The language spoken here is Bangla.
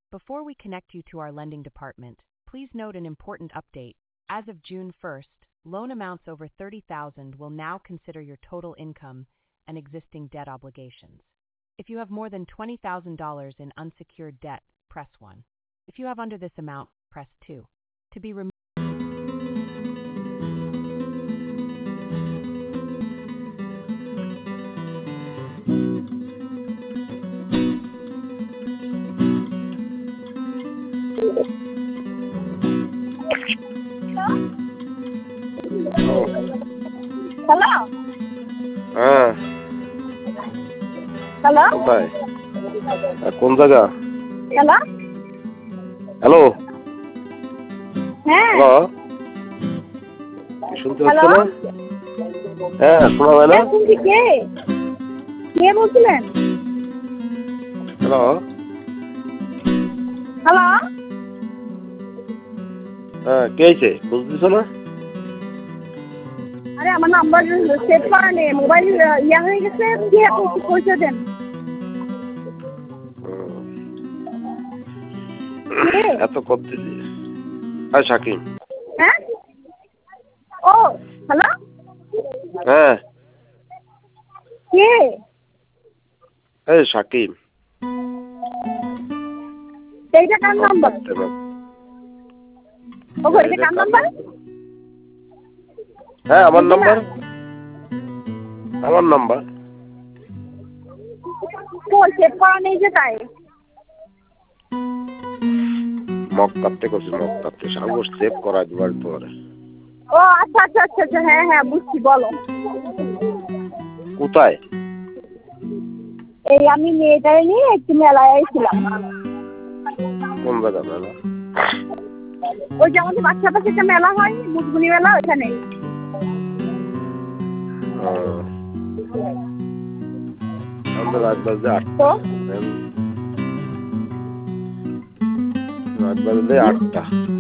Before we connect you to our lending department, please note an important update. As of June 1st, loan amounts over $30,000 will now consider your total income and existing debt obligations. If you have more than $20,000 in unsecured debt, press 1. If you have under this amount, press 2. To be removed. Hello হ্যাঁ হ্যালো কোথায় কোন জায়গা হ্যালো হ্যালো হ্যাঁ হ্যালো শুনতে পাচ্ছ হ্যালো না হ্যাঁ শোনা যায় না কে শুনছি কে কে বলছিলেন হ্যালো হ্যালো হ্যাঁ কে আইছে বুঝতেছ না আরে আমার নাম্বার সেভ করা নেই মোবাইল ইয়া হয়ে গেছে কে আপনি পয়সা দেন কে এত করতেছি হ্যাঁ শাকিম হ্যাঁ ও হ্যালো হ্যাঁ কে এই শাকিম এইটা কার নাম্বার ও এটা কার নাম্বার হ্যাঁ আমার নাম্বার কই সেভ করা নেই যে তাই মক কাটতে করছি মক কাটতে সাগর সেভ করা দিবার পরে ও আচ্ছা আচ্ছা আচ্ছা আচ্ছা হ্যাঁ হ্যাঁ বুঝছি বলো কোথায় এই আমি মেয়েটারে নিয়ে একটু মেলায় এসেছিলাম কোন জায়গা মেলা ওই যে আমাদের বাচ্চা পাশে একটা মেলা হয় মুসগুনি মেলা ওইখানে আমাদের রাত বাজে 8টা তো রাত বাজে 8টা